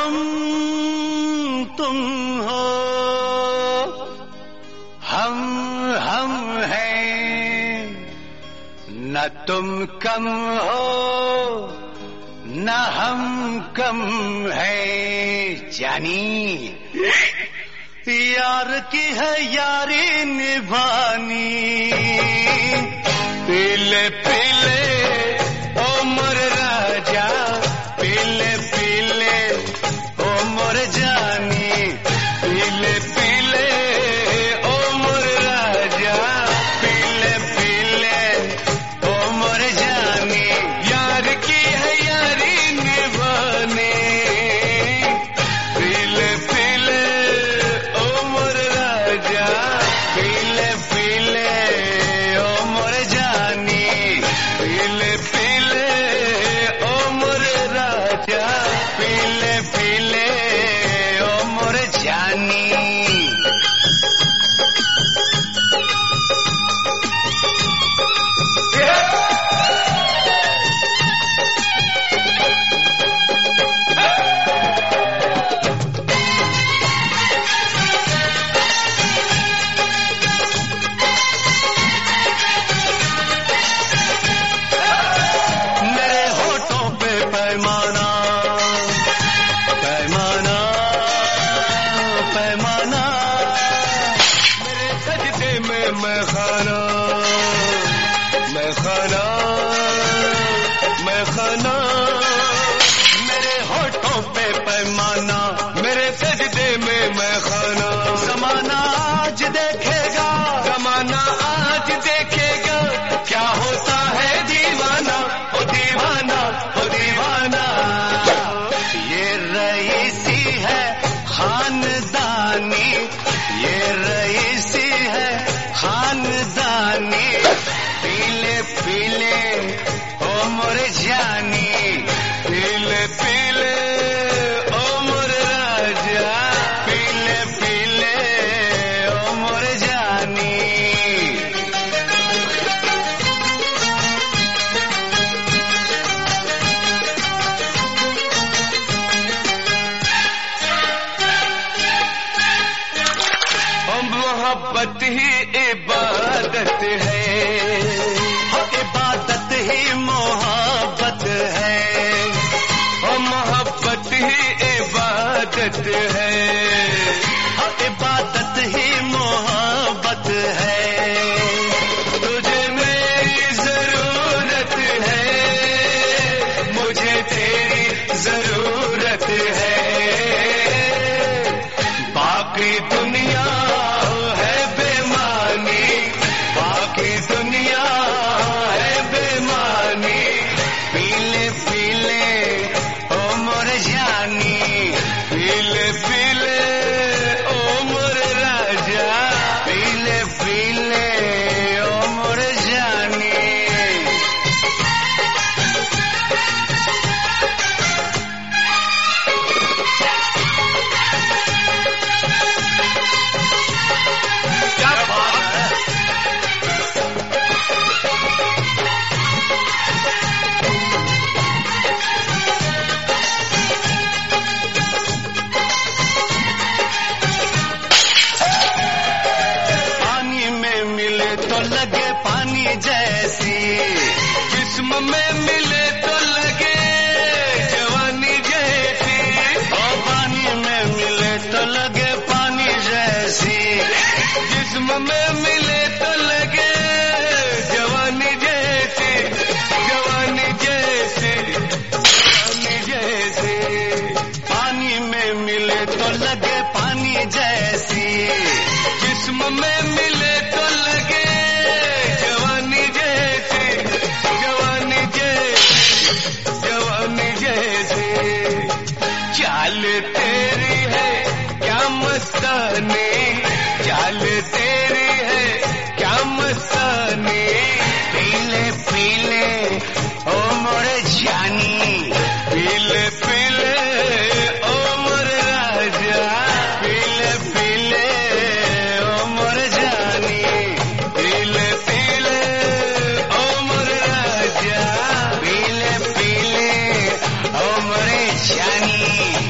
तुम हो, हम हैं, न तुम कम हो न हम कम है जानी। यार की है यारी निभानी, पीले पीले ओ मोर राजा, पीले पीले ओ मोर जानी, पीले पीले ओ मोर राजा, पीले पीले ओ मोर जानी। यार की है यारी निभानी, पीले पीले ओ मोर राजा, पीले पीले ओ मोर जानी, पीले पीले ओ मोर राजा, पीले पीले ओ मोर जानी। मैं खाना मेरे होठों पे पैमाना, मेरे सजदे में मैं खाना। ज़माना आज देखेगा, ज़माना आज देखेगा, क्या होता है दीवाना, ओ दीवाना, ओ दीवाना। ये रईसी है खानदानी, ये रईसी है खानदानी, पीले पीले ओ मोर जानी, पीले पीले ओ मोर राजा, पीले पीले ओ मोर जानी। मोहब्बत ही इबादत है, इबादत ही मोहब्बत है, और मोहब्बत ही इबादत है, इबादत ही मोहब्बत है। तुझे मेरी जरूरत है, मुझे तेरी जरूरत है, बाकी दुनिया है बेमानी, बाकी दुनिया है बेमानी, पीले पीले ओ मोर जानी, पीले पीले ओ मोर राजा, पीले पीले ओ मोर जानी। क्या बात है। पानी में मिले तो लगे पानी जैसी, जिस्म में मिले तो लगे जवानी जैसी, और पानी में मिले तो लगे पानी जैसी, जिस्म में मिले तो लगे जवानी जैसी, जवानी जैसी, जवानी जैसी। पानी में मिले तो लगे पानी जैसी, जिस्म में मिले तो लगे जवानी जैसी, जवानी जैसी, जवानी जैसी। चाल तेरी है क्या मस्तानी, चाल तेरी है क्या मस्तानी, पीले पीले ओ मोर जानी, पीले पीले ओ मोर राजा, पीले पीले ओ मोर जानी, पीले पीले ओ मोर राजा, पीले पीले ओ मोर जानी।